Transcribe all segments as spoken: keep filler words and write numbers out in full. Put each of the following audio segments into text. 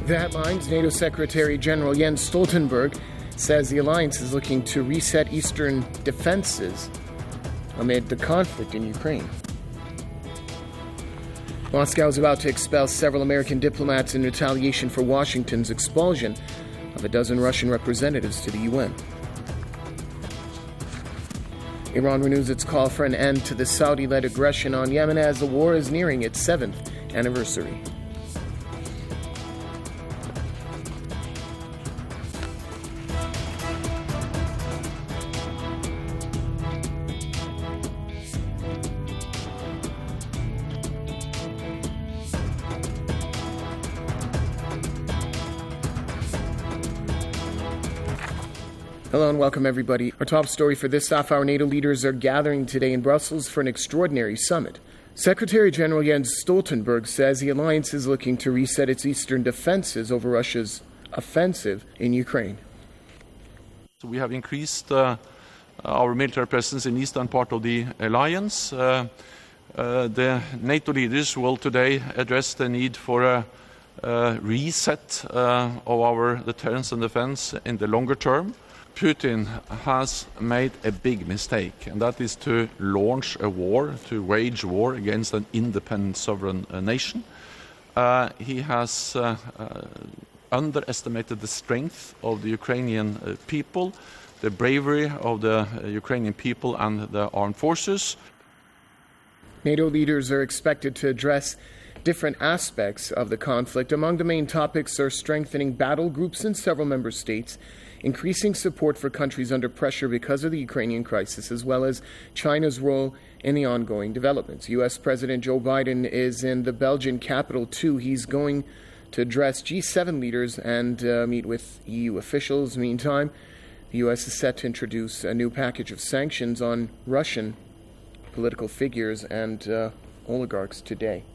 The headlines: NATO Secretary General Jens Stoltenberg says the alliance is looking to reset Eastern defenses amid the conflict in Ukraine. Moscow is about to expel several American diplomats in retaliation for Washington's expulsion of a dozen Russian representatives to the U N. Iran renews its call for an end to the Saudi-led aggression on Yemen as the war is nearing its seventh anniversary. Hello and welcome, everybody. Our top story for this half hour: NATO leaders are gathering today in Brussels for an extraordinary summit. Secretary General Jens Stoltenberg says the alliance is looking to reset its eastern defenses over Russia's offensive in Ukraine. So we have increased uh, our military presence in the eastern part of the alliance. Uh, uh, the NATO leaders will today address the need for a, a reset uh, of our deterrence and defense in the longer term. Putin has made a big mistake, and that is to launch a war, to wage war against an independent sovereign uh, nation. Uh, he has uh, uh, underestimated the strength of the Ukrainian uh, people, the bravery of the uh, Ukrainian people and the armed forces. NATO leaders are expected to address different aspects of the conflict. Among the main topics are strengthening battle groups in several member states, increasing support for countries under pressure because of the Ukrainian crisis, as well as China's role in the ongoing developments. U S President Joe Biden is in the Belgian capital, too. He's going to address G seven leaders and uh, meet with E U officials. Meantime, the U S is set to introduce a new package of sanctions on Russian political figures and uh, oligarchs today.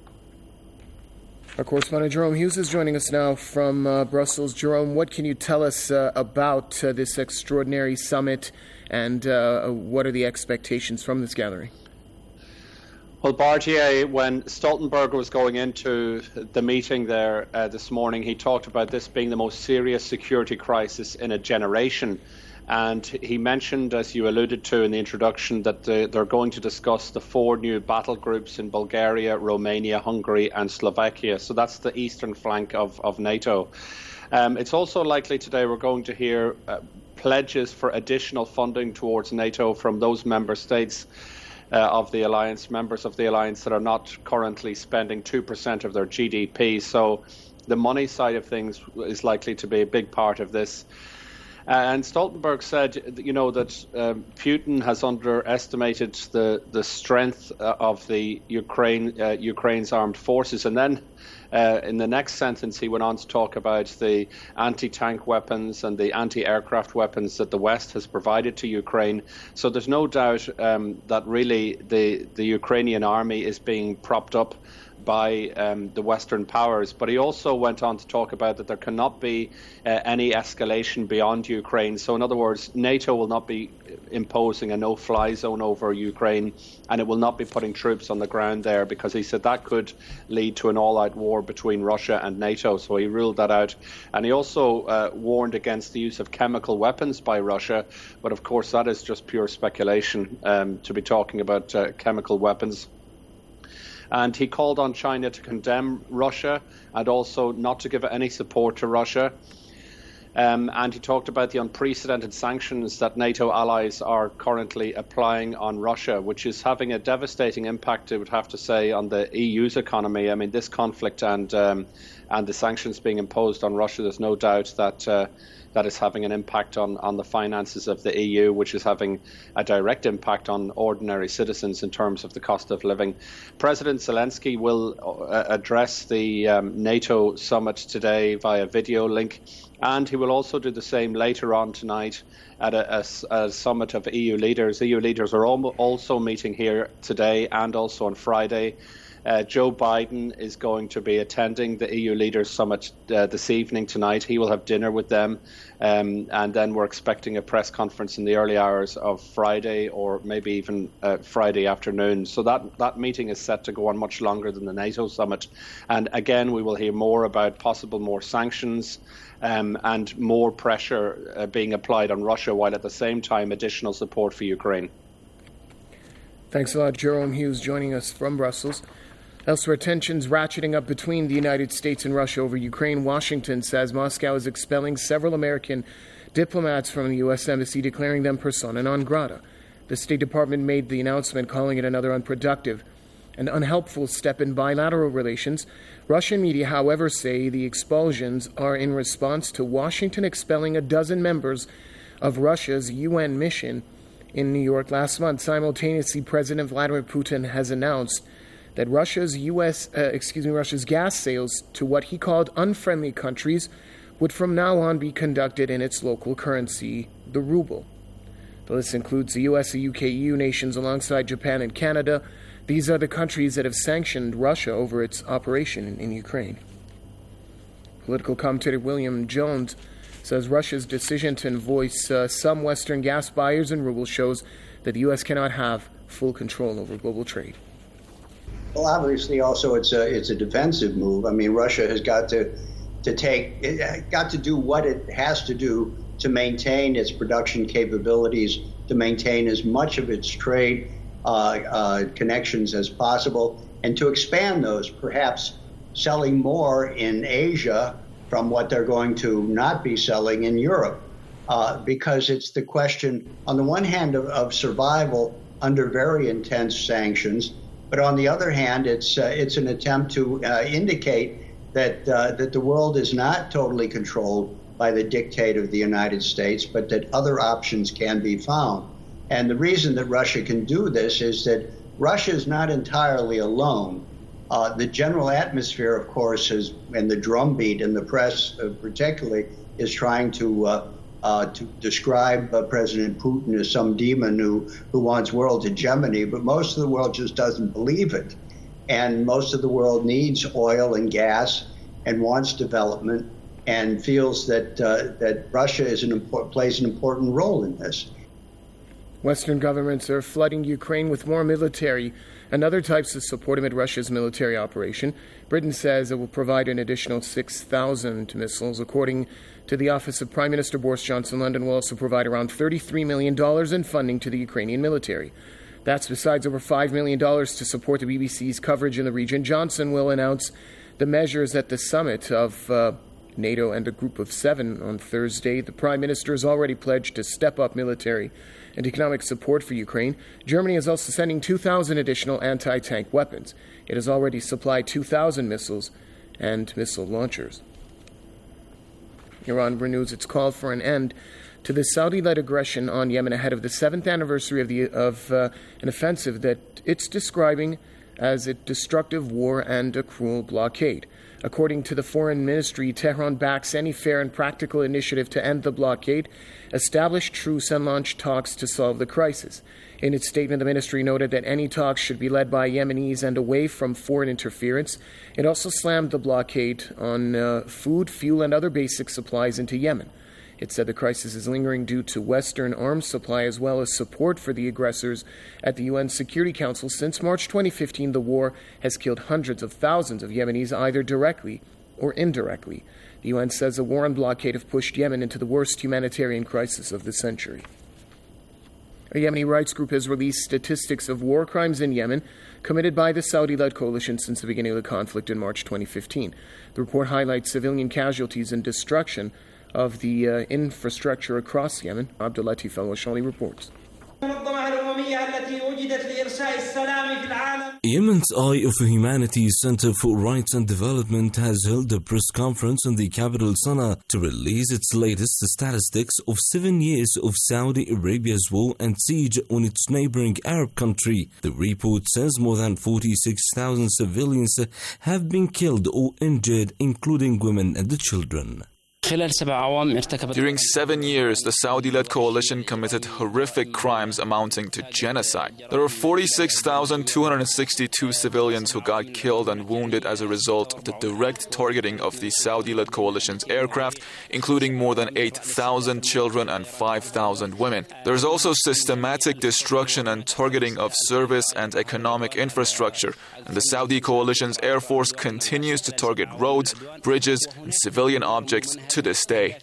Our correspondent Jerome Hughes is joining us now from uh, Brussels. Jerome, what can you tell us uh, about uh, this extraordinary summit, and uh, what are the expectations from this gathering? Well, Bartier, when Stoltenberg was going into the meeting there uh, this morning, he talked about this being the most serious security crisis in a generation. And he mentioned, as you alluded to in the introduction, that the, they're going to discuss the four new battle groups in Bulgaria, Romania, Hungary and Slovakia. So that's the eastern flank of, of NATO. Um, it's also likely today we're going to hear uh, pledges for additional funding towards NATO from those member states uh, of the alliance, members of the alliance that are not currently spending two percent of their G D P. So the money side of things is likely to be a big part of this. And Stoltenberg said, you know, that um, Putin has underestimated the the strength uh, of the Ukraine uh, Ukraine's armed forces. And then uh, in the next sentence, he went on to talk about the anti-tank weapons and the anti-aircraft weapons that the West has provided to Ukraine. So there's no doubt um, that really the the Ukrainian army is being propped up by um, the Western powers. But he also went on to talk about that there cannot be uh, any escalation beyond Ukraine. So in other words, NATO will not be imposing a no-fly zone over Ukraine, and it will not be putting troops on the ground there, because he said that could lead to an all-out war between Russia and NATO. So he ruled that out. And he also uh, warned against the use of chemical weapons by Russia. But of course, that is just pure speculation um, to be talking about uh, chemical weapons. And he called on China to condemn Russia and also not to give any support to Russia. Um, and he talked about the unprecedented sanctions that NATO allies are currently applying on Russia, which is having a devastating impact, I would have to say, on the E U's economy. I mean, this conflict and um, and the sanctions being imposed on Russia, there's no doubt that uh, that is having an impact on, on the finances of the E U, which is having a direct impact on ordinary citizens in terms of the cost of living. President Zelensky will uh, address the um, NATO summit today via video link, and he will also do the same later on tonight at a, a, a summit of E U leaders. E U leaders are also meeting here today and also on Friday. Uh, Joe Biden is going to be attending the E U Leaders Summit uh, this evening tonight. He will have dinner with them, um, and then we're expecting a press conference in the early hours of Friday, or maybe even uh, Friday afternoon. So that, that meeting is set to go on much longer than the NATO summit. And again, we will hear more about possible more sanctions um, and more pressure uh, being applied on Russia, while at the same time additional support for Ukraine. Thanks a lot, Jerome Hughes, joining us from Brussels. Elsewhere, tensions ratcheting up between the United States and Russia over Ukraine. Washington says Moscow is expelling several American diplomats from the U S Embassy, declaring them persona non grata. The State Department made the announcement, calling it another unproductive and unhelpful step in bilateral relations. Russian media, however, say the expulsions are in response to Washington expelling a dozen members of Russia's U N mission in New York last month. Simultaneously, President Vladimir Putin has announced that Russia's U S, uh, excuse me, Russia's gas sales to what he called unfriendly countries would from now on be conducted in its local currency, the ruble. The list includes the U S, the U K, E U nations alongside Japan and Canada. These are the countries that have sanctioned Russia over its operation in, in Ukraine. Political commentator William Jones says Russia's decision to invoice uh, some Western gas buyers in ruble shows that the U S cannot have full control over global trade. Well, obviously, also it's a it's a defensive move. I mean, Russia has got to to take it, got to do what it has to do to maintain its production capabilities, to maintain as much of its trade uh, uh, connections as possible, and to expand those, perhaps selling more in Asia from what they're going to not be selling in Europe, uh, because it's the question, on the one hand, of, of survival under very intense sanctions. But on the other hand, it's uh, it's an attempt to uh, indicate that uh, that the world is not totally controlled by the dictate of the United States, but that other options can be found. And the reason that Russia can do this is that Russia is not entirely alone. Uh, the general atmosphere, of course, is, and the drumbeat in the press uh, particularly, is trying to uh, Uh, to describe uh, President Putin as some demon who, who wants world hegemony, but most of the world just doesn't believe it. And most of the world needs oil and gas and wants development and feels that uh, that Russia is an import, plays an important role in this. Western governments are flooding Ukraine with more military and other types of support amid Russia's military operation. Britain says it will provide an additional six thousand missiles. According to the Office of Prime Minister Boris Johnson, London will also provide around thirty-three million dollars in funding to the Ukrainian military. That's besides over five million dollars to support the B B C's coverage in the region. Johnson will announce the measures at the summit of uh, NATO and a group of seven on Thursday. The Prime Minister has already pledged to step up military and economic support for Ukraine. Germany is also sending two thousand additional anti-tank weapons. It has already supplied two thousand missiles and missile launchers. Iran renews its call for an end to the Saudi-led aggression on Yemen ahead of the seventh anniversary of, the, of uh, an offensive that it's describing as a destructive war and a cruel blockade. According to the Foreign Ministry, Tehran backs any fair and practical initiative to end the blockade, establish truce, and launch talks to solve the crisis. In its statement, the ministry noted that any talks should be led by Yemenis and away from foreign interference. It also slammed the blockade on uh, food, fuel, and other basic supplies into Yemen. It said the crisis is lingering due to Western arms supply as well as support for the aggressors at the U N Security Council. Since March twenty fifteen, the war has killed hundreds of thousands of Yemenis, either directly or indirectly. The U N says the war and blockade have pushed Yemen into the worst humanitarian crisis of the century. A Yemeni rights group has released statistics of war crimes in Yemen committed by the Saudi-led coalition since the beginning of the conflict in March twenty fifteen. The report highlights civilian casualties and destruction of the uh, infrastructure across Yemen. Abdulatif Al-Washali reports. Yemen's Eye of Humanity Center for Rights and Development has held a press conference in the capital Sana'a to release its latest statistics of seven years of Saudi Arabia's war and siege on its neighboring Arab country. The report says more than forty-six thousand civilians have been killed or injured, including women and children. During seven years, the Saudi-led coalition committed horrific crimes amounting to genocide. There were forty-six thousand two hundred sixty-two civilians who got killed and wounded as a result of the direct targeting of the Saudi-led coalition's aircraft, including more than eight thousand children and five thousand women. There is also systematic destruction and targeting of service and economic infrastructure, and the Saudi coalition's air force continues to target roads, bridges, and civilian objects to this day.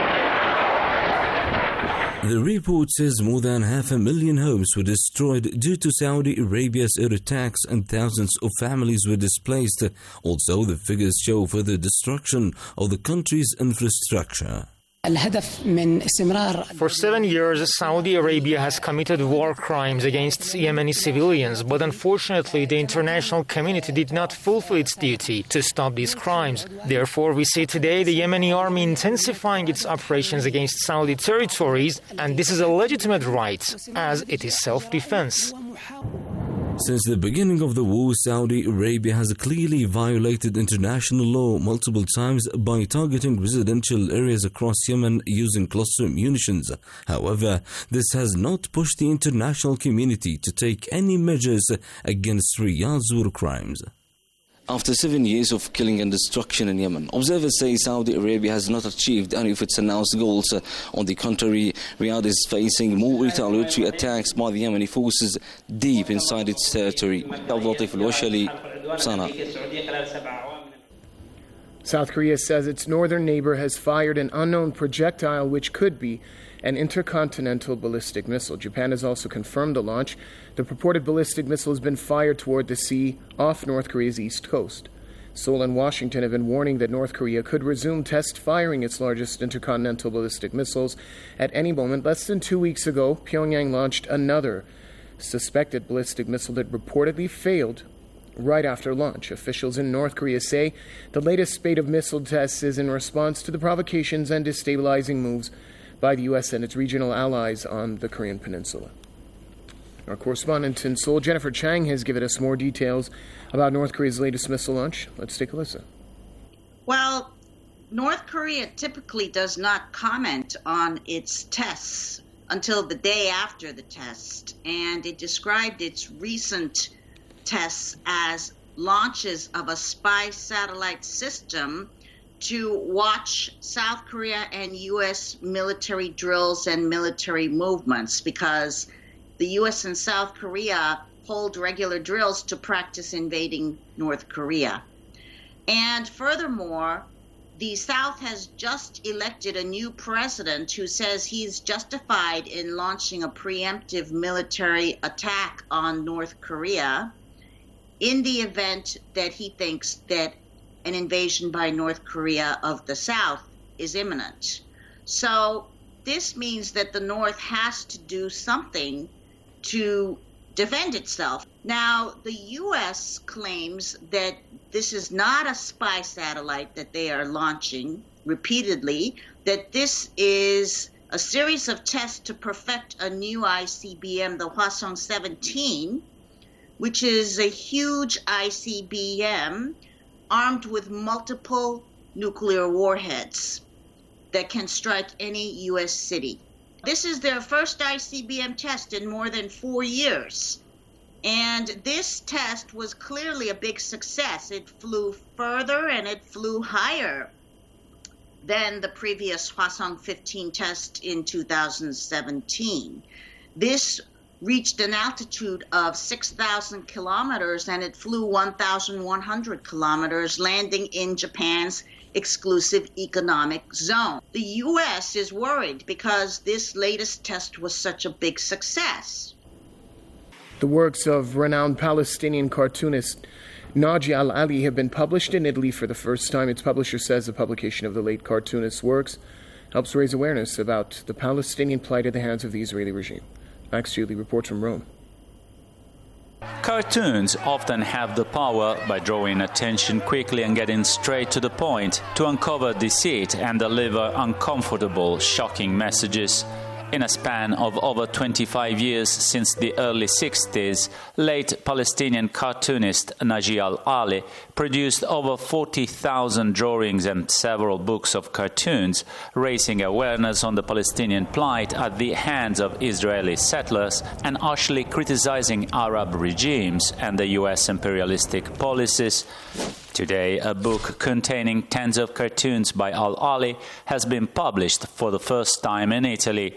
The report says more than half a million homes were destroyed due to Saudi Arabia's air attacks and thousands of families were displaced. Also, the figures show further destruction of the country's infrastructure. For seven years, Saudi Arabia has committed war crimes against Yemeni civilians, but unfortunately, the international community did not fulfill its duty to stop these crimes. Therefore, we see today the Yemeni army intensifying its operations against Saudi territories, and this is a legitimate right, as it is self-defense. Since the beginning of the war, Saudi Arabia has clearly violated international law multiple times by targeting residential areas across Yemen using cluster munitions. However, this has not pushed the international community to take any measures against Riyadh's war crimes. After seven years of killing and destruction in Yemen, observers say Saudi Arabia has not achieved any of its announced goals. On the contrary, Riyadh is facing more retaliatory attacks by the Yemeni forces deep inside its territory. South Korea says its northern neighbor has fired an unknown projectile which could be an intercontinental ballistic missile. Japan has also confirmed the launch. The purported ballistic missile has been fired toward the sea off North Korea's east coast. Seoul and Washington have been warning that North Korea could resume test firing its largest intercontinental ballistic missiles at any moment. Less than two weeks ago, Pyongyang launched another suspected ballistic missile that reportedly failed right after launch. Officials in North Korea say the latest spate of missile tests is in response to the provocations and destabilizing moves by the U S and its regional allies on the Korean peninsula. Our correspondent in Seoul, Jennifer Chang, has given us more details about North Korea's latest missile launch. Let's take a listen. Well, North Korea typically does not comment on its tests until the day after the test, and it described its recent tests as launches of a spy satellite system to watch South Korea and U S military drills and military movements, because the U S and South Korea hold regular drills to practice invading North Korea. And furthermore, the South has just elected a new president who says he's justified in launching a preemptive military attack on North Korea in the event that he thinks that an invasion by North Korea of the South is imminent. So this means that the North has to do something to defend itself. Now, the U S claims that this is not a spy satellite that they are launching repeatedly, that this is a series of tests to perfect a new I C B M, the Hwasong seventeen, which is a huge I C B M armed with multiple nuclear warheads that can strike any U S city. This is their first I C B M test in more than four years. And this test was clearly a big success. It flew further and it flew higher than the previous Hwasong fifteen test in two thousand seventeen. This reached an altitude of six thousand kilometers, and it flew one thousand one hundred kilometers, landing in Japan's exclusive economic zone. The U S is worried because this latest test was such a big success. The works of renowned Palestinian cartoonist Naji al-Ali have been published in Italy for the first time. Its publisher says the publication of the late cartoonist's works helps raise awareness about the Palestinian plight at the hands of the Israeli regime. Max Julie reports from Rome. Cartoons often have the power, by drawing attention quickly and getting straight to the point, to uncover deceit and deliver uncomfortable, shocking messages. In a span of over twenty-five years since the early sixties, late Palestinian cartoonist Naji al-Ali produced over forty thousand drawings and several books of cartoons, raising awareness on the Palestinian plight at the hands of Israeli settlers and harshly criticizing Arab regimes and the U S imperialistic policies. Today, a book containing tens of cartoons by al-Ali has been published for the first time in Italy.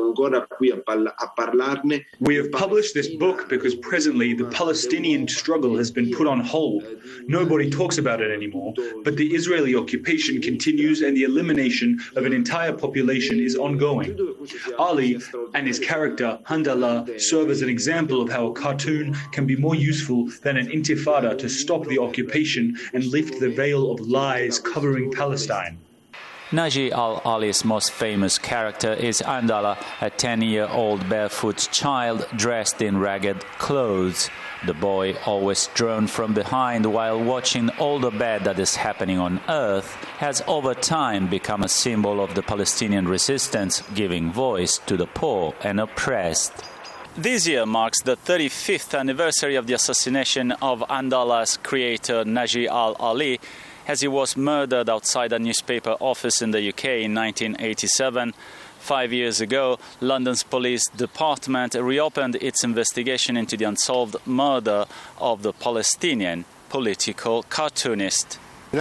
We have published this book because presently the Palestinian struggle has been put on hold. Nobody talks about it anymore, but the Israeli occupation continues and the elimination of an entire population is ongoing. Ali and his character, Handallah, serve as an example of how a cartoon can be more useful than an intifada to stop the occupation and lift the veil of lies covering Palestine. Naji al-Ali's most famous character is Handallah, a ten-year-old barefoot child dressed in ragged clothes. The boy, always drawn from behind while watching all the bad that is happening on earth, has over time become a symbol of the Palestinian resistance, giving voice to the poor and oppressed. This year marks the thirty-fifth anniversary of the assassination of Handallah's creator Naji al-Ali, as he was murdered outside a newspaper office in the U K in nineteen eighty-seven. Five years ago, London's police department reopened its investigation into the unsolved murder of the Palestinian political cartoonist.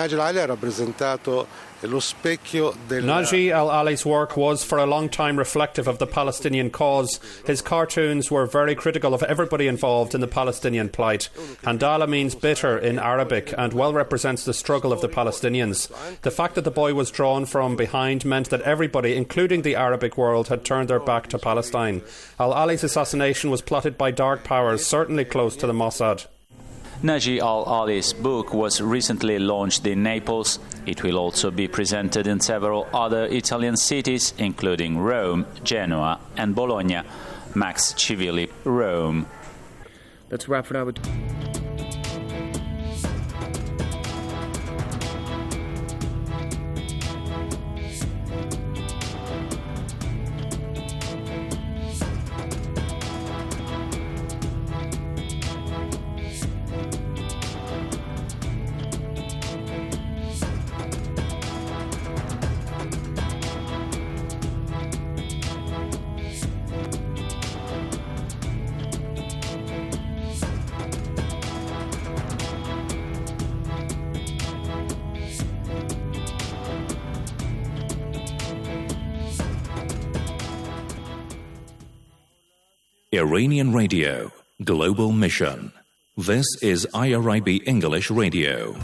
Naji al-Ali's work was for a long time reflective of the Palestinian cause. His cartoons were very critical of everybody involved in the Palestinian plight. Handallah means bitter in Arabic and well represents the struggle of the Palestinians. The fact that the boy was drawn from behind meant that everybody, including the Arabic world, had turned their back to Palestine. Al-Ali's assassination was plotted by dark powers, certainly close to the Mossad. Naji al-Ali's book was recently launched in Naples. It will also be presented in several other Italian cities, including Rome, Genoa, and Bologna. Max Civilli, Rome. That's a wrap for now. Iranian Radio, Global Mission. This is I R I B English Radio.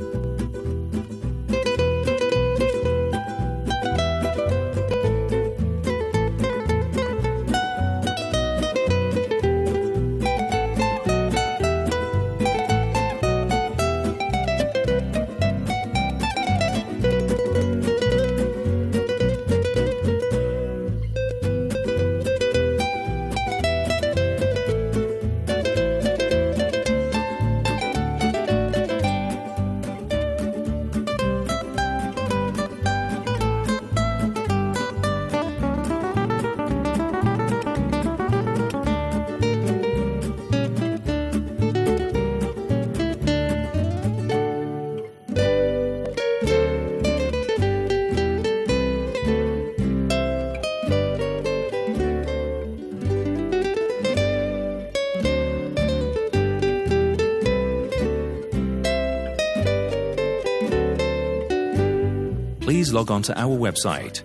Please log on to our website,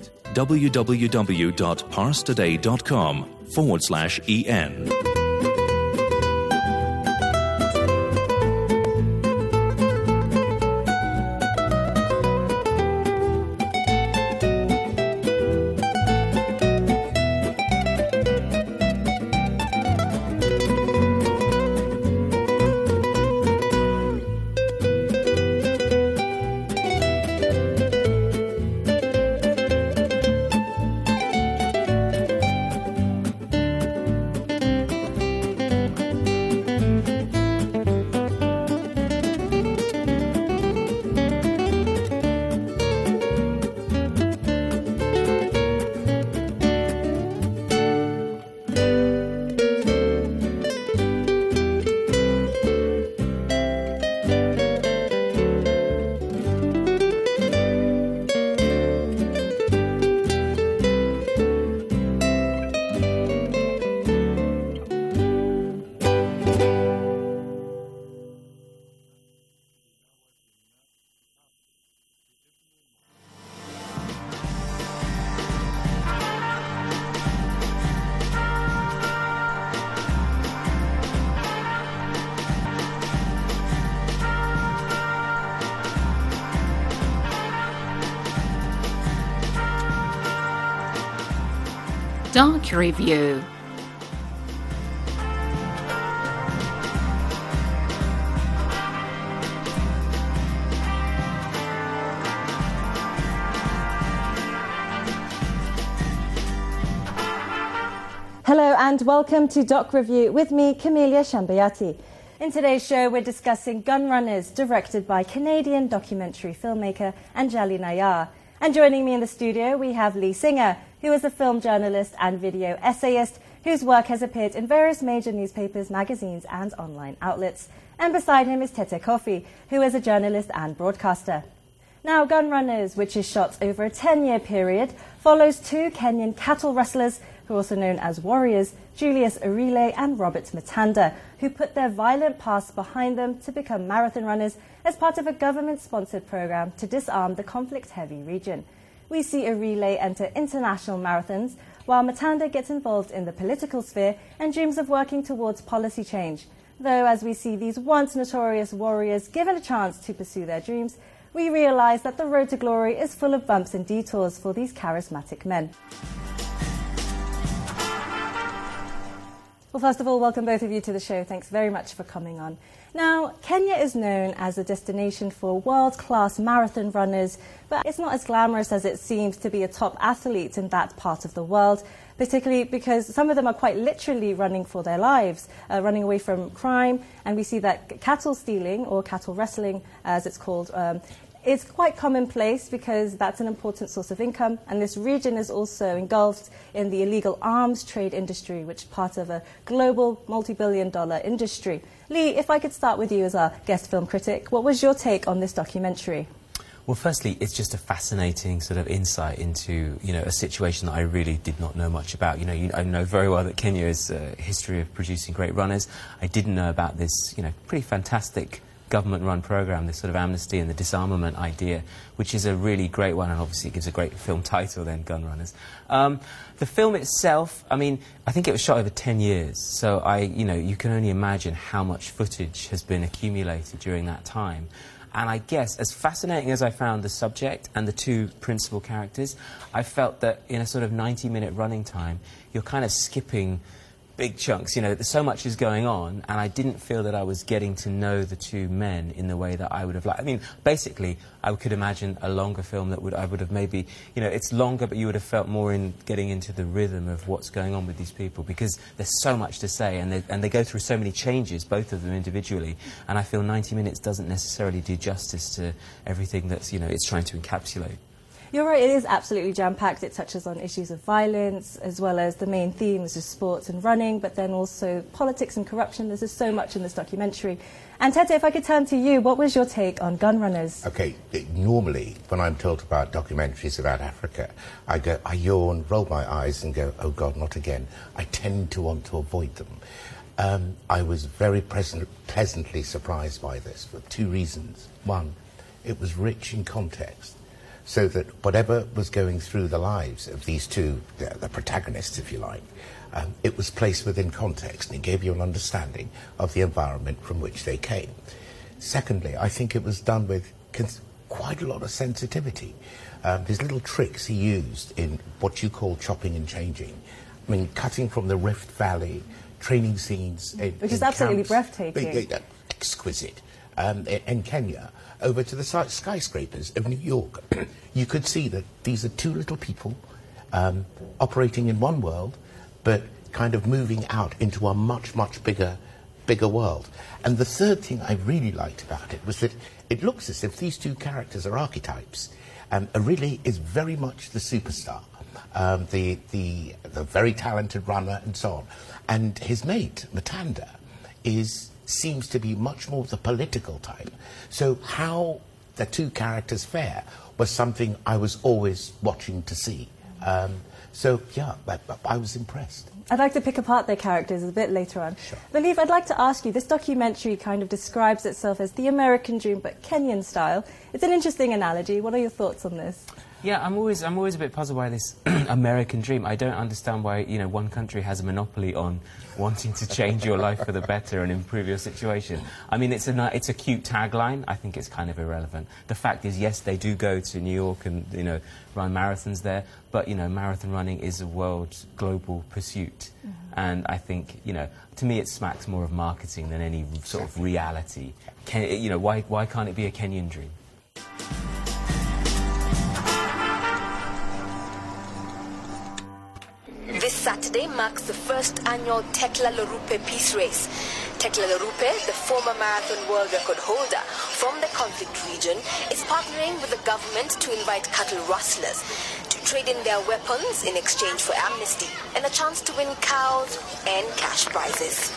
www.parstoday.com forward slash en. Doc Review. Hello and welcome to Doc Review with me, Camelia Shambayati. In today's show, we're discussing Gun Runners, directed by Canadian documentary filmmaker Anjali Nayar. And joining me in the studio, we have Lee Singer, who is a film journalist and video essayist whose work has appeared in various major newspapers, magazines and online outlets. And beside him is Tete Kofi, who is a journalist and broadcaster. Now, Gun Runners, which is shot over a ten-year period, follows two Kenyan cattle rustlers who are also known as warriors, Julius Arile and Robert Matanda, who put their violent past behind them to become marathon runners as part of a government-sponsored program to disarm the conflict-heavy region. We see Arile enter international marathons, while Matanda gets involved in the political sphere and dreams of working towards policy change. Though, as we see these once notorious warriors given a chance to pursue their dreams, we realise that the road to glory is full of bumps and detours for these charismatic men. Well, first of all, welcome both of you to the show. Thanks very much for coming on. Now, Kenya is known as a destination for world-class marathon runners, but it's not as glamorous as it seems to be a top athlete in that part of the world, particularly because some of them are quite literally running for their lives, uh, running away from crime, and we see that cattle stealing, or cattle wrestling as it's called, um, it's quite commonplace because that's an important source of income, and this region is also engulfed in the illegal arms trade industry, which is part of a global multi-billion dollar industry. Lee, if I could start with you as our guest film critic, what was your take on this documentary? Well, firstly, it's just a fascinating sort of insight into, you know, a situation that I really did not know much about. You know, you, I know very well that Kenya has a history of producing great runners. I didn't know about this, you know, pretty fantastic government-run program, this sort of amnesty and the disarmament idea, which is a really great one, and obviously it gives a great film title then, Gun Runners. Um, the film itself, I mean, I think it was shot over ten years, so I, you know, you can only imagine how much footage has been accumulated during that time. And I guess, as fascinating as I found the subject and the two principal characters, I felt that in a sort of ninety-minute running time, you're kind of skipping big chunks. You know, so much is going on, and I didn't feel that I was getting to know the two men in the way that I would have liked. I mean, basically, I could imagine a longer film that would I would have maybe, you know, it's longer, but you would have felt more in getting into the rhythm of what's going on with these people, because there's so much to say, and they, and they go through so many changes, both of them individually, and I feel ninety minutes doesn't necessarily do justice to everything that's, you know, it's trying to encapsulate. You're right, it is absolutely jam-packed. It touches on issues of violence, as well as the main themes of sports and running, but then also politics and corruption. There's just so much in this documentary. And Tete, if I could turn to you, what was your take on Gun Runners? Okay, normally, when I'm told about documentaries about Africa, I go, I yawn, roll my eyes and go, oh God, not again. I tend to want to avoid them. Um, I was very present, pleasantly surprised by this for two reasons. One, it was rich in context, so that whatever was going through the lives of these two, the, the protagonists, if you like, um, it was placed within context, and it gave you an understanding of the environment from which they came. Secondly, I think it was done with cons- quite a lot of sensitivity. Um, his little tricks he used in what you call chopping and changing. I mean, cutting from the Rift Valley, training scenes in, Which is in absolutely camps, breathtaking. Exquisite. Um, in Kenya, over to the skyscrapers of New York. You could see that these are two little people um, operating in one world, but kind of moving out into a much, much bigger, bigger world. And the third thing I really liked about it was that it looks as if these two characters are archetypes. Um, Arile is very much the superstar, um, the, the, the very talented runner and so on. And his mate, Matanda, is... seems to be much more the political type. So how the two characters fare was something I was always watching to see. Um, so, yeah, I, I was impressed. I'd like to pick apart their characters a bit later on. Sure. But Leif, I'd like to ask you, this documentary kind of describes itself as the American dream, but Kenyan style. It's an interesting analogy. What are your thoughts on this? Yeah, I'm always I'm always a bit puzzled by this American dream. I don't understand why, you know, one country has a monopoly on wanting to change your life for the better and improve your situation. I mean, it's a it's a cute tagline. I think it's kind of irrelevant. The fact is, yes, they do go to New York and, you know, run marathons there, but, you know, marathon running is a world global pursuit. Mm-hmm. And I think, you know, to me it smacks more of marketing than any sort of reality. Can, you know, why why can't it be a Kenyan dream? This Saturday marks the first annual Tekla Lorupe Peace Race. Tekla Lorupe, the former marathon world record holder from the conflict region, is partnering with the government to invite cattle rustlers to trade in their weapons in exchange for amnesty and a chance to win cows and cash prizes.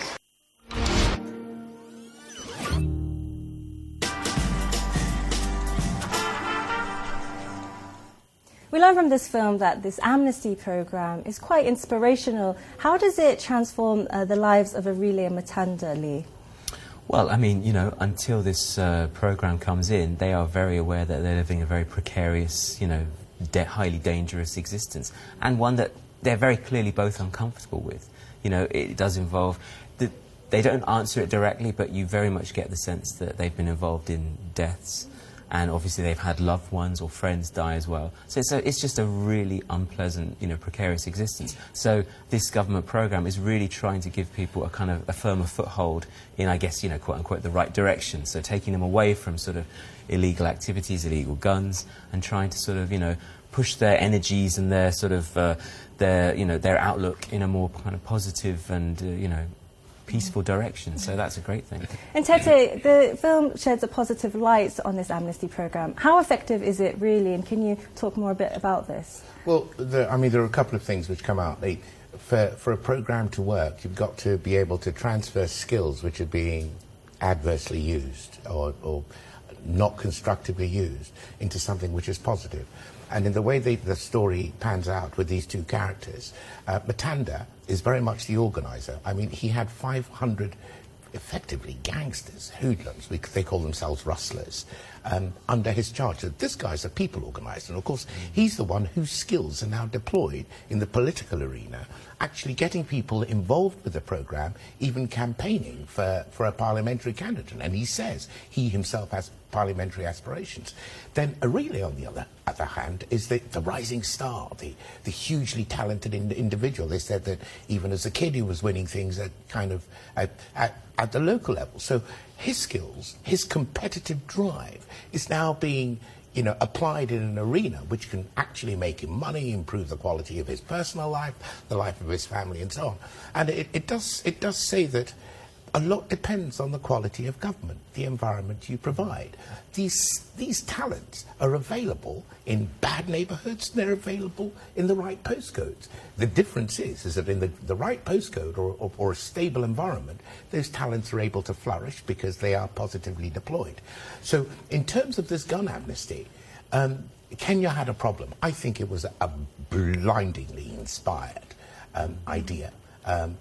We learn from this film that this amnesty program is quite inspirational. How does it transform uh, the lives of Arile and Matanda, Lee? Well, I mean, you know, until this uh, program comes in, they are very aware that they're living a very precarious, you know, de- highly dangerous existence, and one that they're very clearly both uncomfortable with. You know, it does involve... The, they don't answer it directly, but you very much get the sense that they've been involved in deaths. And obviously they've had loved ones or friends die as well. So it's, a, it's just a really unpleasant, you know, precarious existence. So this government program is really trying to give people a kind of a firmer foothold in, I guess, you know, quote-unquote, the right direction. So taking them away from sort of illegal activities, illegal guns, and trying to sort of, you know, push their energies and their sort of, uh, their, you know, their outlook in a more kind of positive and, uh, you know, peaceful direction, so that's a great thing. And Tete, the film sheds a positive light on this amnesty program. How effective is it really, and can you talk more a bit about this? Well, the, I mean, there are a couple of things which come out. They, for, for a program to work, you've got to be able to transfer skills which are being adversely used or, or not constructively used into something which is positive. And in the way they, the story pans out with these two characters, uh, Matanda is very much the organizer. I mean, he had five hundred effectively gangsters, hoodlums, we, they call themselves rustlers, um, under his charge. So this guy's a people organizer, and of course he's the one whose skills are now deployed in the political arena, actually getting people involved with the program, even campaigning for, for a parliamentary candidate. And he says he himself has parliamentary aspirations. Then Arile, on the other, other hand, is the, the rising star, the, the hugely talented in, individual. They said that even as a kid he was winning things at kind of at, at, at the local level. So his skills, his competitive drive is now being, you know, applied in an arena which can actually make him money, improve the quality of his personal life, the life of his family, and so on. And it, it does it does say that a lot depends on the quality of government, the environment you provide. These these talents are available in bad neighbourhoods, they're available in the right postcodes. The difference is, is that in the, the right postcode or, or, or a stable environment, those talents are able to flourish because they are positively deployed. So in terms of this gun amnesty, um, Kenya had a problem. I think it was a, a blindingly inspired um, idea. Um,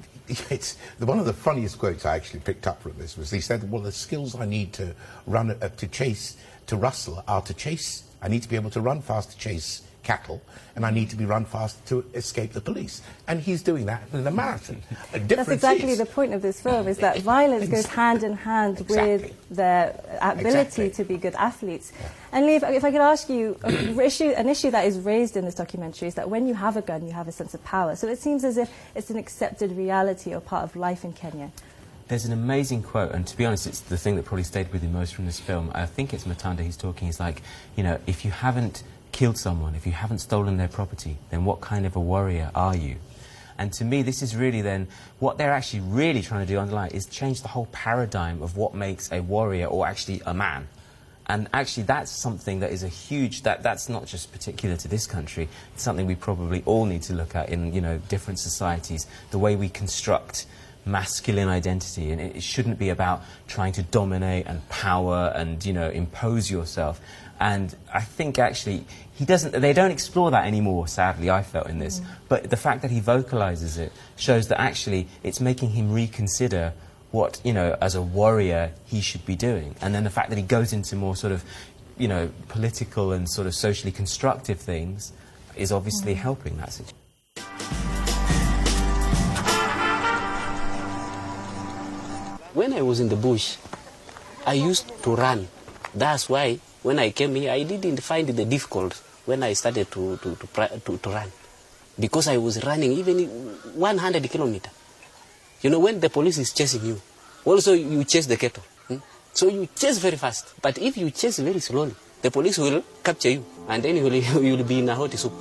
It's one of the funniest quotes I actually picked up from this was he said, well, the skills I need to run, uh, to chase, to rustle are to chase, I need to be able to run fast to chase cattle, and I need to be run fast to escape the police. And he's doing that in a marathon. A That's exactly is, the point of this film, is that violence goes hand in hand exactly. with their ability exactly. to be good athletes. Yeah. And Lee, if, if I could ask you, an issue, an issue that is raised in this documentary is that when you have a gun, you have a sense of power. So it seems as if it's an accepted reality or part of life in Kenya. There's an amazing quote, and to be honest, it's the thing that probably stayed with me most from this film. I think it's Matanda who's talking. He's like, you know, if you haven't killed someone, if you haven't stolen their property, then what kind of a warrior are you? And to me, this is really then, what they're actually really trying to do underline is change the whole paradigm of what makes a warrior or actually a man. And actually that's something that is a huge, that, that's not just particular to this country, it's something we probably all need to look at in, you know, different societies, the way we construct masculine identity. And it, it shouldn't be about trying to dominate and power and, you know, impose yourself. And I think actually he doesn't, they don't explore that anymore, sadly, I felt in this. Mm. But the fact that he vocalizes it shows that actually it's making him reconsider what, you know, as a warrior he should be doing. And then the fact that he goes into more sort of you know, political and sort of socially constructive things is obviously mm. helping that situation. When I was in the bush, I used to run. That's why when I came here, I didn't find it difficult when I started to, to, to, to, to run. Because I was running even one hundred kilometers. You know, when the police is chasing you, also you chase the cattle. Hmm? So you chase very fast. But if you chase very slowly, the police will capture you, and then you will, you will be in a hot soup.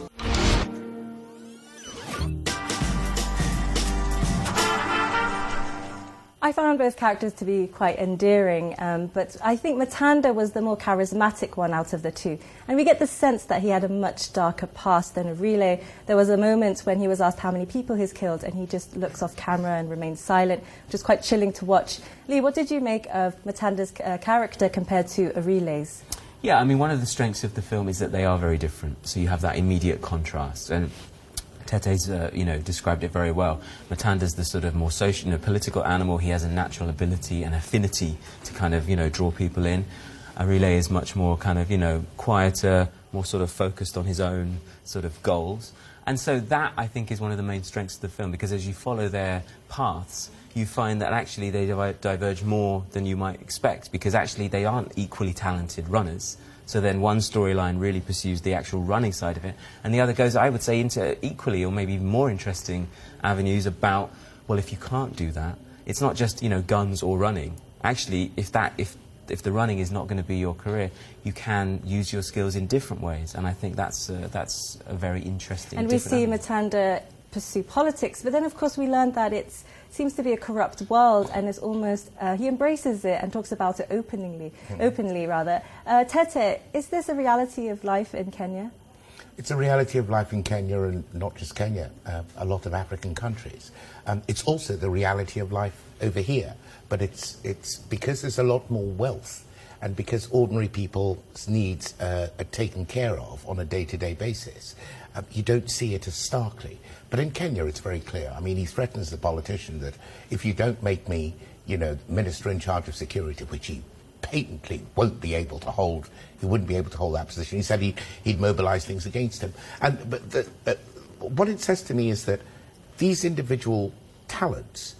I found both characters to be quite endearing, um, but I think Matanda was the more charismatic one out of the two. And we get the sense that he had a much darker past than Arile. There was a moment when he was asked how many people he's killed, and he just looks off camera and remains silent, which is quite chilling to watch. Lee, what did you make of Matanda's uh, character compared to Arile's? Yeah, I mean, one of the strengths of the film is that they are very different. So you have that immediate contrast. And Tete's, uh, you know, described it very well. Matanda's the sort of more social, you know, political animal. He has a natural ability and affinity to kind of, you know, draw people in. Arile is much more kind of, you know, quieter, more sort of focused on his own sort of goals. And so that, I think, is one of the main strengths of the film, because as you follow their paths, you find that actually they diverge more than you might expect, because actually they aren't equally talented runners. So then one storyline really pursues the actual running side of it, and the other goes, I would say, into equally or maybe more interesting avenues about, well, if you can't do that, it's not just, you know, guns or running. Actually, if that, if if the running is not going to be your career, you can use your skills in different ways, and I think that's uh, that's a very interesting. And we see avenue. Matanda pursue politics, but then of course we learned that it seems to be a corrupt world, and is almost uh, he embraces it and talks about it openly. Mm. Openly, rather. Uh, Tete, is this a reality of life in Kenya? It's a reality of life in Kenya, and not just Kenya, uh, a lot of African countries. Um, it's also the reality of life over here, but it's it's because there's a lot more wealth, and because ordinary people's needs uh, are taken care of on a day-to-day basis. Uh, you don't see it as starkly. But in Kenya, it's very clear. I mean, he threatens the politician that if you don't make me, you know, minister in charge of security, which he patently won't be able to hold, he wouldn't be able to hold that position. He said he'd, he'd mobilize things against him. And but the, uh, what it says to me is that these individual talents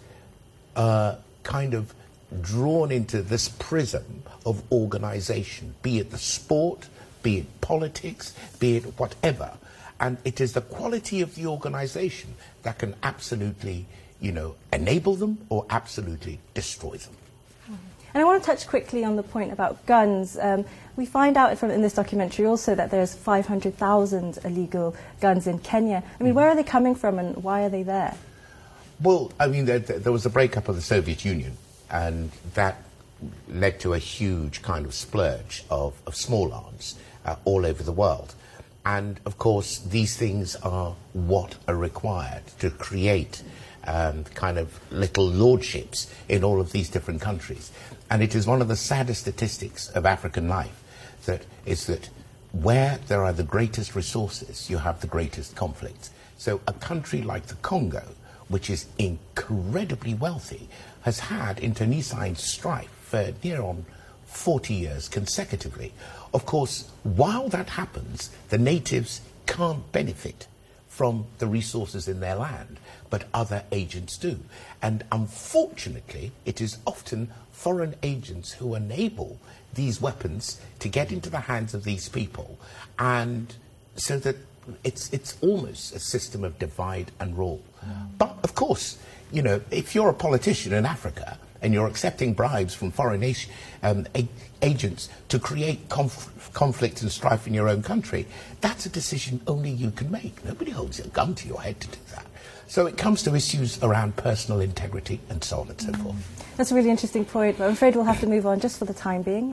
are kind of drawn into this prism of organization, be it the sport, be it politics, be it whatever. And it is the quality of the organization that can absolutely, you know, enable them or absolutely destroy them. And I want to touch quickly on the point about guns. Um, we find out from in this documentary also that there's five hundred thousand illegal guns in Kenya. I mean, where are they coming from, and why are they there? Well, I mean, there, there was a breakup of the Soviet Union, and that led to a huge kind of splurge of, of small arms uh, all over the world. And, of course, these things are what are required to create um, kind of little lordships in all of these different countries. And it is one of the saddest statistics of African life that is that where there are the greatest resources, you have the greatest conflicts. So a country like the Congo, which is incredibly wealthy, has had internecine strife for near on forty years consecutively. Of course, while that happens, the natives can't benefit from the resources in their land, but other agents do. And unfortunately, it is often foreign agents who enable these weapons to get into the hands of these people, and so that it's it's almost a system of divide and rule. Mm. But of course, you know, if you're a politician in Africa and you're accepting bribes from foreign nation, um, a- agents to create conf- conflict and strife in your own country, that's a decision only you can make. Nobody holds a gun to your head to do that. So it comes to issues around personal integrity and so on and so mm. forth. That's a really interesting point, but I'm afraid we'll have to move on just for the time being.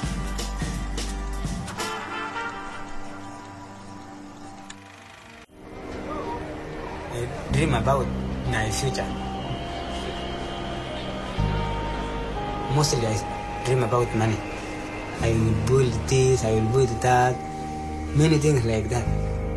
I dream about my future. Mostly I dream about money. I will build this, I will build that, many things like that.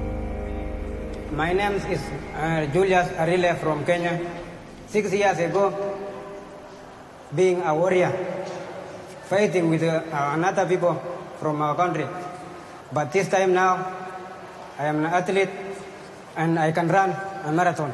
My name is uh, Julius Arile from Kenya. Six years ago, being a warrior, fighting with uh, another people from our country. But this time now, I am an athlete and I can run a marathon.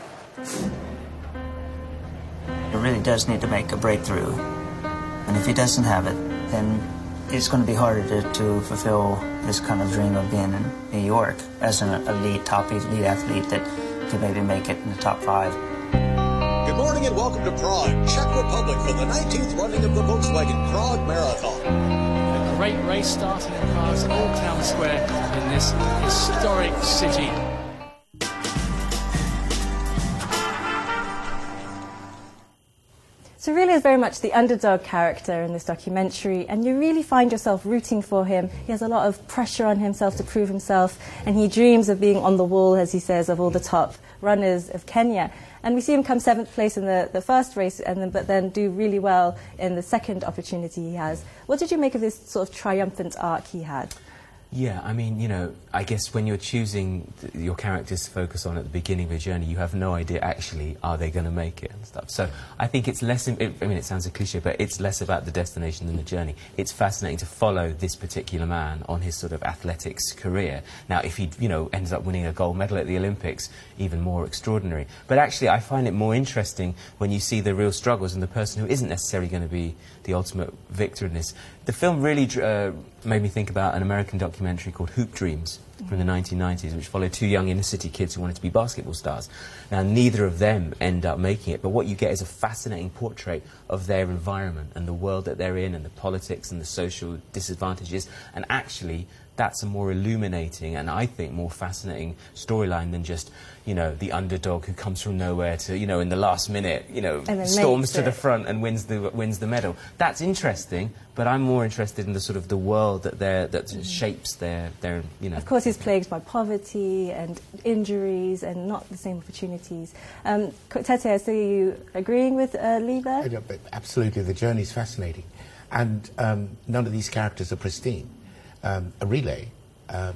He really does need to make a breakthrough. And if he doesn't have it, then it's going to be harder to, to fulfill this kind of dream of being in New York as an elite, top elite athlete that could maybe make it in the top five. Good morning and welcome to Prague, Czech Republic, for the nineteenth running of the Volkswagen Prague Marathon. A great race starting in Prague's Old Town Square in this historic city. So really is very much the underdog character in this documentary, and you really find yourself rooting for him. He has a lot of pressure on himself to prove himself, and he dreams of being on the wall, as he says, of all the top runners of Kenya. And we see him come seventh place in the, the first race, and then, but then do really well in the second opportunity he has. What did you make of this sort of triumphant arc he had? Yeah, I mean, you know, I guess when you're choosing th- your characters to focus on at the beginning of a journey, you have no idea actually are they going to make it and stuff. So I think it's less, in, I mean, it sounds a cliche, but it's less about the destination than the journey. It's fascinating to follow this particular man on his sort of athletics career. Now, if he, you know, ends up winning a gold medal at the Olympics, even more extraordinary. But actually, I find it more interesting when you see the real struggles and the person who isn't necessarily going to be the ultimate victor in this. The film really uh, made me think about an American documentary called Hoop Dreams from the nineteen nineties, which followed two young inner-city kids who wanted to be basketball stars. Now, neither of them end up making it, but what you get is a fascinating portrait of their environment and the world that they're in and the politics and the social disadvantages, and actually that's a more illuminating and I think more fascinating storyline than just, you know, the underdog who comes from nowhere to, you know, in the last minute, you know, storms to the front and wins the wins the medal. That's interesting, but I'm more interested in the sort of the world that they're, that mm. shapes their, their, you know. Of course, he's plagued by poverty and injuries and not the same opportunities. Um, Tete, I see you agreeing with uh, Lee there? Absolutely, the journey's fascinating. And um, none of these characters are pristine. Um, a relay um,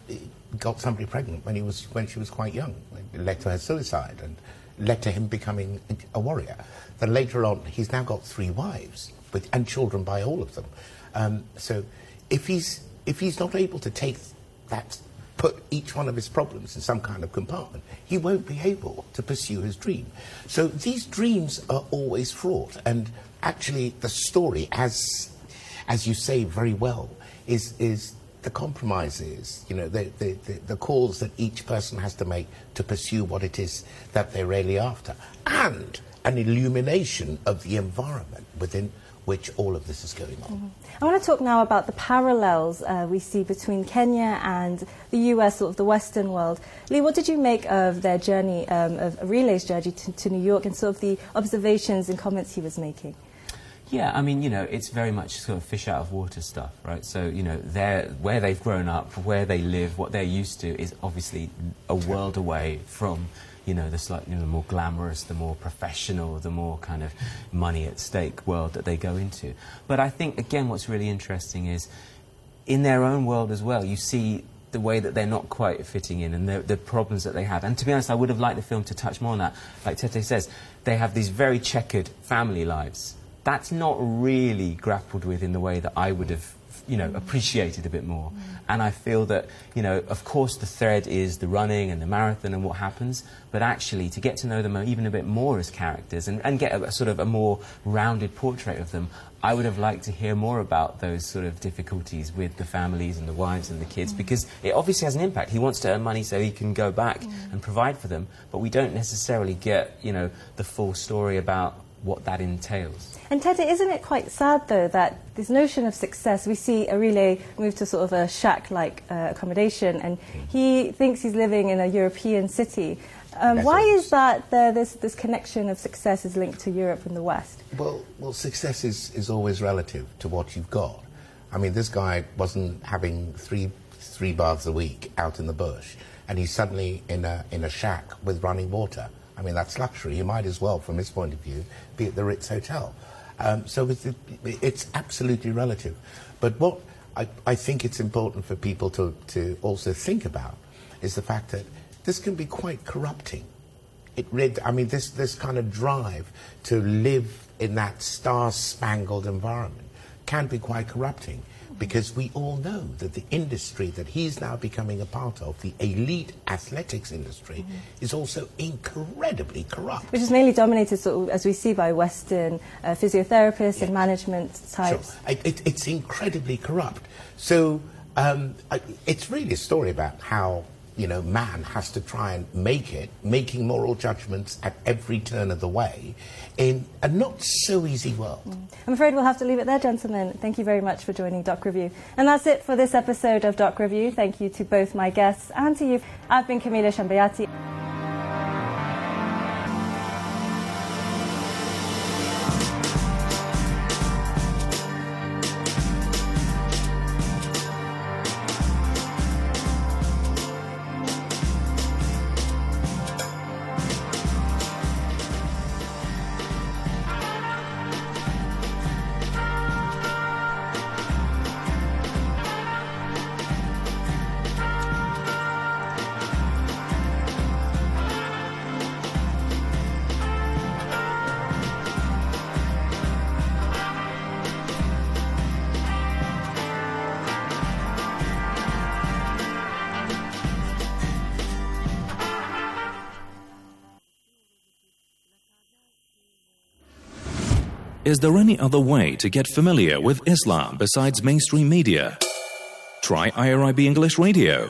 got somebody pregnant when he was when she was quite young. It led to her suicide and led to him becoming a warrior. Then later on, he's now got three wives with, and children by all of them. Um, so if he's if he's not able to take that, put each one of his problems in some kind of compartment, he won't be able to pursue his dream. So these dreams are always fraught, and actually the story, as as you say very well, is is the compromises, you know, the, the, the, the calls that each person has to make to pursue what it is that they're really after, and an illumination of the environment within which all of this is going on. Mm-hmm. I want to talk now about the parallels uh, we see between Kenya and the U S, sort of the Western world. Lee, what did you make of their journey, um, of Relay's journey to, to New York, and sort of the observations and comments he was making? Yeah, I mean, you know, it's very much sort of fish out of water stuff, right? So, you know, they're, where they've grown up, where they live, what they're used to is obviously a world away from, you know, the slightly you know, more glamorous, the more professional, the more kind of money at stake world that they go into. But I think, again, what's really interesting is in their own world as well, you see the way that they're not quite fitting in and the, the problems that they have. And to be honest, I would have liked the film to touch more on that. Like Tete says, they have these very checkered family lives. That's not really grappled with in the way that I would have, you know, appreciated a bit more. Mm. And I feel that, you know, of course the thread is the running and the marathon and what happens, but actually to get to know them even a bit more as characters and, and get a, a sort of a more rounded portrait of them, I would have liked to hear more about those sort of difficulties with the families and the wives and the kids, mm. because it obviously has an impact. He wants to earn money so he can go back mm. and provide for them, but we don't necessarily get, you know, the full story about what that entails. And Tete, isn't it quite sad, though, that this notion of success, we see a relay move to sort of a shack-like uh, accommodation, and he thinks he's living in a European city. Um, why is that there, this, this connection of success is linked to Europe and the West? Well, well, success is, is always relative to what you've got. I mean, this guy wasn't having three three baths a week out in the bush, and he's suddenly in a in a shack with running water. I mean, that's luxury. You might as well, from his point of view, be at the Ritz Hotel. Um, so it's, it's absolutely relative. But what I, I think it's important for people to, to also think about is the fact that this can be quite corrupting. It read, I mean, this, this kind of drive to live in that star-spangled environment can be quite corrupting. because we all know that the industry that he's now becoming a part of, the elite athletics industry, mm. is also incredibly corrupt. Which is mainly dominated, sort of, as we see, by Western uh, physiotherapists yeah. and management types. Sure. It, it, it's incredibly corrupt. So um, I, it's really a story about how, you know, man has to try and make it, making moral judgments at every turn of the way in a not so easy world. Mm. I'm afraid we'll have to leave it there, gentlemen. Thank you very much for joining Doc Review. And that's it for this episode of Doc Review. Thank you to both my guests and to you. I've been Camelia Shambayati. Is there any other way to get familiar with Islam besides mainstream media? Try I R I B English Radio.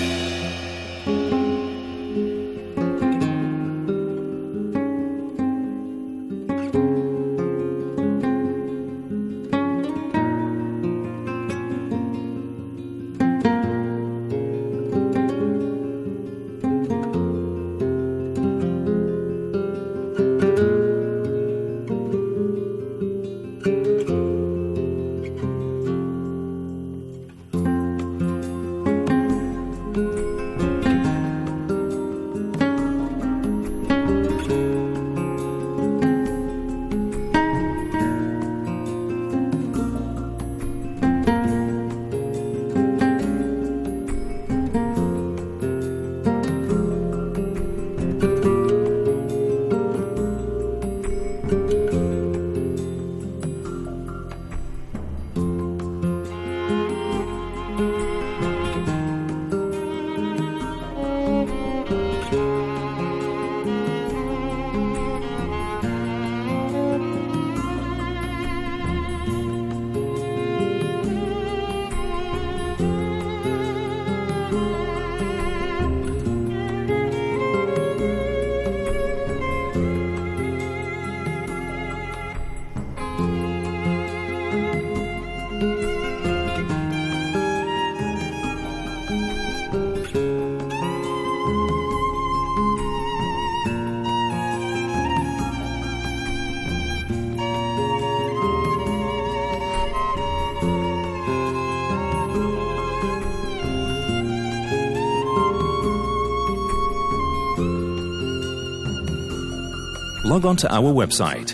Log on to our website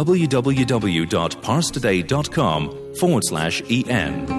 www.parstoday.com forward slash en.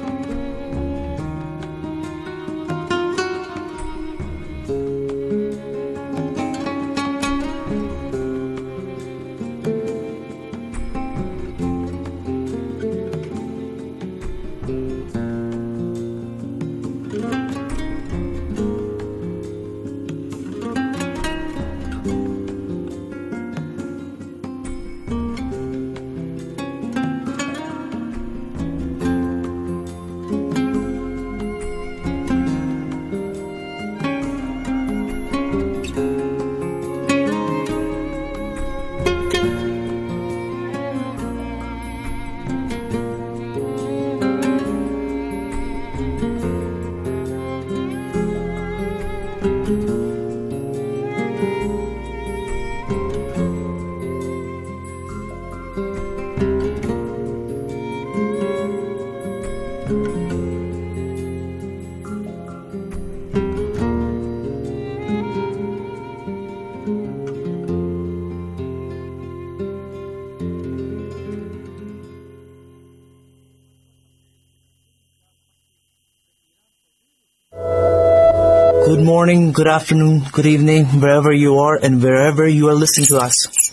Good morning, good afternoon, good evening, wherever you are and wherever you are listening to us.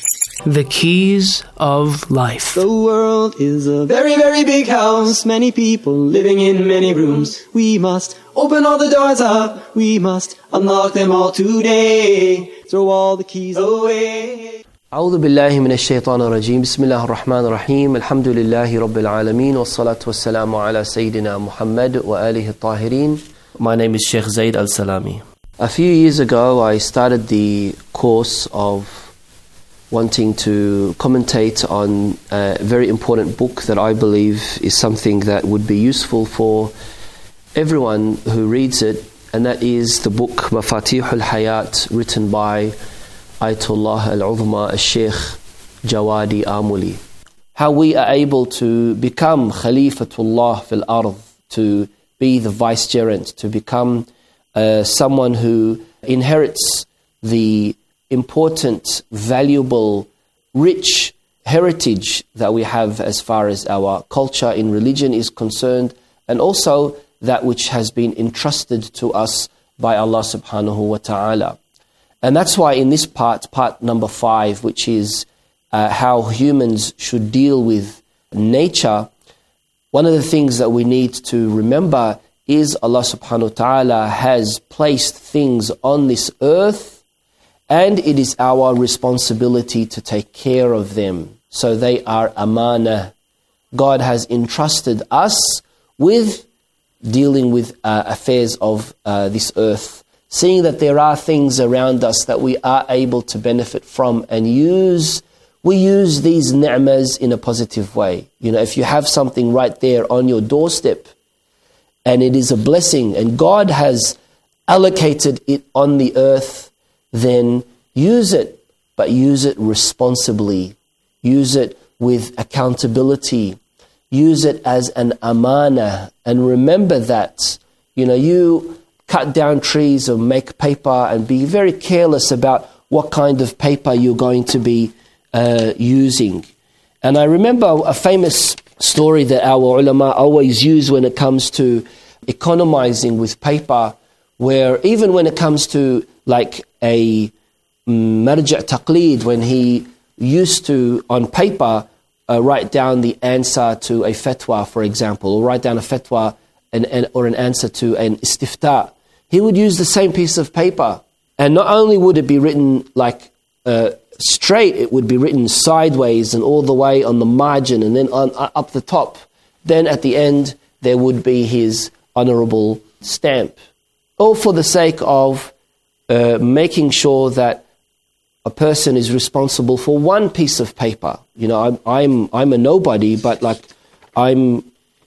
The Keys of Life. The world is a very, very big house, many people living in many rooms. We must open all the doors up, we must unlock them all today. Throw all the keys away. أعوذ بالله من الشيطان الرجيم بسم الله الرحمن الرحيم الحمد لله رب العالمين والصلاة والسلام على سيدنا محمد وآله الطاهرين. My name is Sheikh Zaid Al-Salami. A few years ago I started the course of wanting to commentate on a very important book that I believe is something that would be useful for everyone who reads it, and that is the book Mafatih al-Hayat, written by Ayatollah al-Uzma al-Sheikh Jawadi Amuli. How we are able to become Khalifatullah fil Ard, to be the vicegerent, to become uh, someone who inherits the important, valuable, rich heritage that we have as far as our culture in religion is concerned, and also that which has been entrusted to us by Allah subhanahu wa ta'ala. And that's why in this part, part number five, which is uh, how humans should deal with nature, one of the things that we need to remember is Allah subhanahu wa ta'ala has placed things on this earth, and it is our responsibility to take care of them. So they are amana. God has entrusted us with dealing with uh, affairs of uh, this earth, seeing that there are things around us that we are able to benefit from and use. We use these ni'mas in a positive way. You know, if you have something right there on your doorstep and it is a blessing and God has allocated it on the earth, then use it, but use it responsibly. Use it with accountability. Use it as an amana. And remember that, you know, you cut down trees or make paper, and be very careless about what kind of paper you're going to be uh, using. And I remember a famous story that our ulama always use when it comes to economizing with paper, where even when it comes to like a marja' taqleed, when he used to, on paper, uh, write down the answer to a fatwa, for example, or write down a fatwa and, and, or an answer to an istifta, he would use the same piece of paper. And not only would it be written like uh, straight, it would be written sideways and all the way on the margin and then on, uh, up the top. Then at the end, there would be his honorable stamp. All for the sake of uh, making sure that a person is responsible for one piece of paper. You know, I'm I'm I'm a nobody, but like I'm,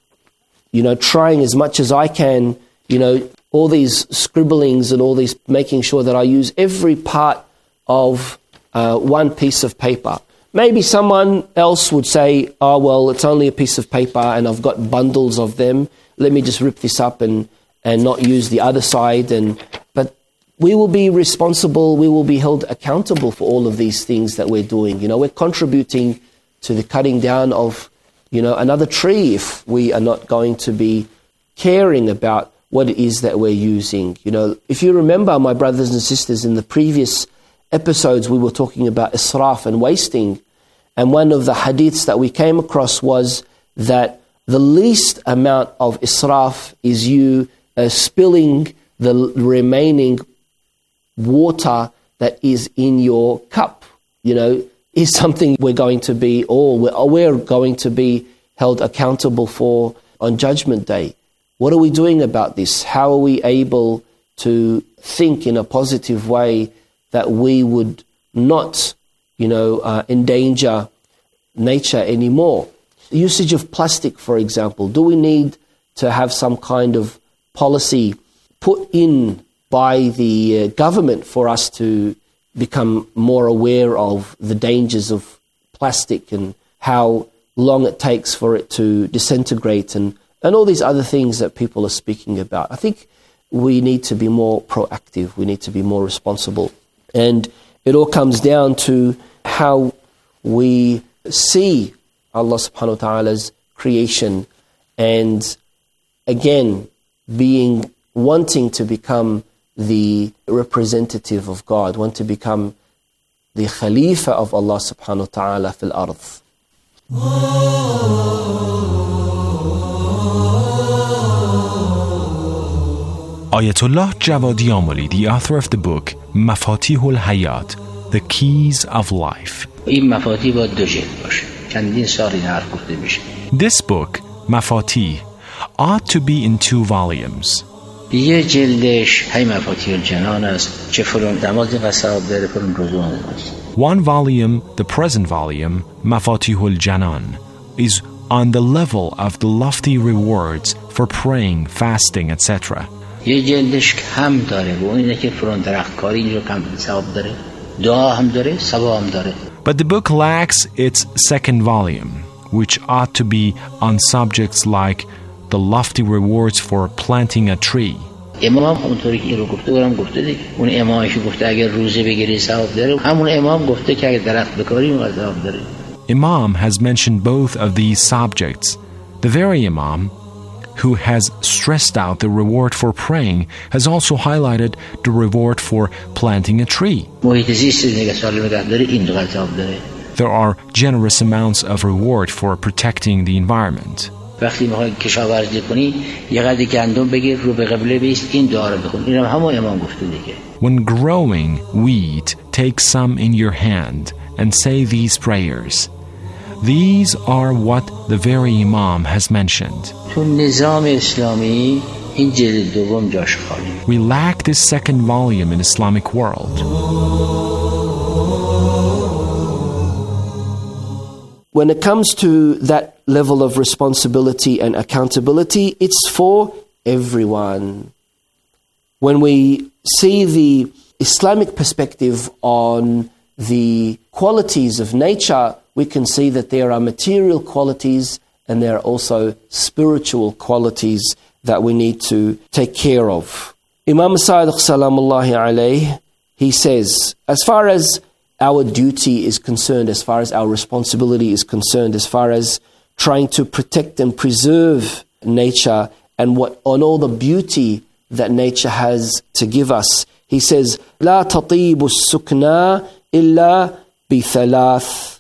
you know, trying as much as I can. You know, all these scribblings and all these, making sure that I use every part of uh, one piece of paper. Maybe someone else would say, "Oh well, it's only a piece of paper, and I've got bundles of them. Let me just rip this up and and not use the other side." And but we will be responsible, we will be held accountable for all of these things that we're doing. You know, we're contributing to the cutting down of, you know, another tree if we are not going to be caring about what it is that we're using. You know, if you remember, my brothers and sisters, in the previous episodes we were talking about israf and wasting, and one of the hadiths that we came across was that the least amount of israf is you uh, spilling the remaining water that is in your cup, you know, is something we're going to be, or we're, or we're going to be held accountable for on Judgment Day. What are we doing about this? How are we able to think in a positive way that we would not, you know, uh, endanger nature anymore? The usage of plastic, for example. Do we need to have some kind of policy put in by the uh, government for us to become more aware of the dangers of plastic and how long it takes for it to disintegrate and, and all these other things that people are speaking about? I think we need to be more proactive. We need to be more responsible. And it all comes down to how we see Allah subhanahu wa ta'ala's creation, and again, being, wanting to become the representative of God, want to become the Khalifa of Allah subhanahu wa ta'ala fil ardh. Ayatollah Javadi Amoli, the author of the book Mafatihul Hayat, The Keys of Life. This book, Mafatih, ought to be in two volumes. One volume, the present volume, Mafatihul Janan, is on the level of the lofty rewards for praying, fasting, et cetera. یه جلدش کم داره و اون اینه که فرون درختکاری اینجا کم ثواب داره دعا هم داره ثواب هم داره. But the book lacks its second volume, which ought to be on subjects like the lofty rewards for planting a tree. امام اونطوری که این رو گفته برام گفته دیگه اون امامش گفته اگر روزه بگیری ثواب داره همون امام گفته که اگر درخت بکاری اون ثواب داره. Imam has mentioned both of these subjects. The very Imam who has stressed out the reward for praying has also highlighted the reward for planting a tree. There are generous amounts of reward for protecting the environment. When growing wheat, take some in your hand and say these prayers. These are what the very Imam has mentioned. We lack this second volume in Islamic world. When it comes to that level of responsibility and accountability, it's for everyone. When we see the Islamic perspective on the qualities of nature, we can see that there are material qualities and there are also spiritual qualities that we need to take care of. Imam Sadiq Salamullahi alayh, he says, as far as our duty is concerned, as far as our responsibility is concerned, as far as trying to protect and preserve nature and what on all the beauty that nature has to give us, he says, لا تطيب السكنى إلا بثلاث,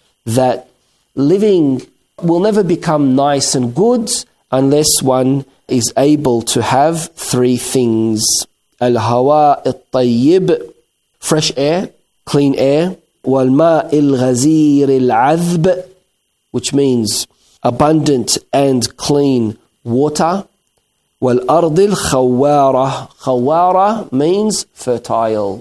that living will never become nice and good unless one is able to have three things. Al-hawa al-tayyib, fresh air, clean air. Wal-ma' al-ghazir al-'adhb, which means abundant and clean water. Wal-ard al-khawara, khawara means fertile.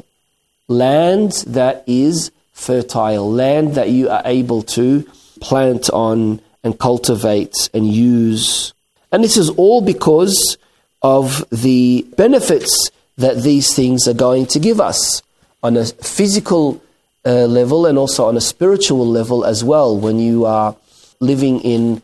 Land that is fertile, land that you are able to plant on and cultivate and use. And this is all because of the benefits that these things are going to give us on a physical uh, level and also on a spiritual level as well. When you are living in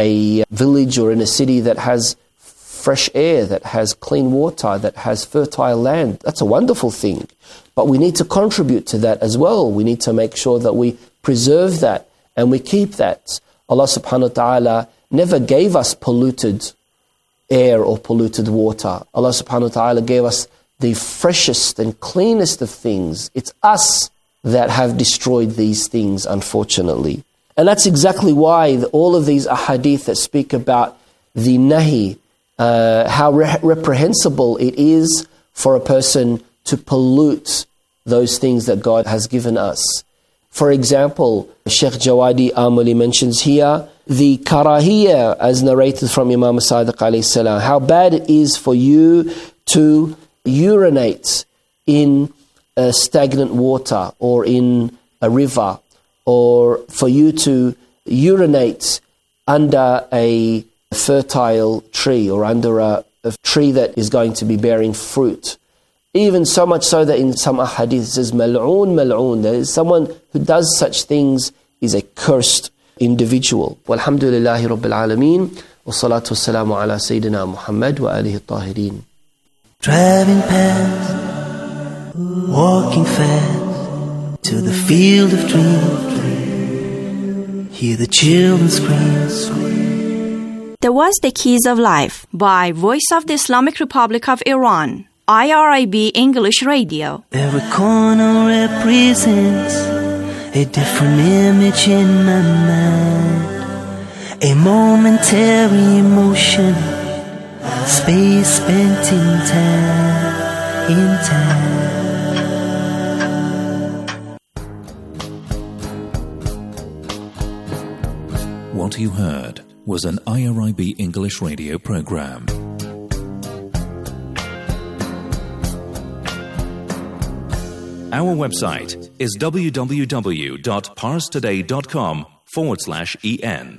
a village or in a city that has fresh air, that has clean water, that has fertile land, that's a wonderful thing. But we need to contribute to that as well. We need to make sure that we preserve that and we keep that. Allah subhanahu wa ta'ala never gave us polluted air or polluted water. Allah subhanahu wa ta'ala gave us the freshest and cleanest of things. It's us that have destroyed these things, unfortunately. And that's exactly why all of these ahadith that speak about the nahi, uh, how re- reprehensible it is for a person to pollute those things that God has given us. For example, Sheikh Jawadi Amoli mentions here the karahiyya, as narrated from Imam Sadiq alayhi salam, how bad it is for you to urinate in uh, stagnant water or in a river, or for you to urinate under a fertile tree or under a, a tree that is going to be bearing fruit. Even so much so that in some ahadith it says, mal'oon, mal'oon. There is someone who does such things is a cursed individual. Walhamdulillahi Rabbil Alameen. Wa salatu wassalamu ala Sayyidina Muhammad wa alihi tahirin. Driving past, walking fast, to the field of dreams. Hear the children scream. There was The Keys of Life by Voice of the Islamic Republic of Iran. I R I B English Radio. Every corner represents a different image in my mind, a momentary emotion, space spent in time, in time. What you heard was an I R I B English radio program. Our website is www.parstoday.com forward slash en.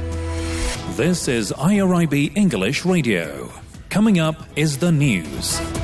This is I R I B English Radio. Coming up is the news.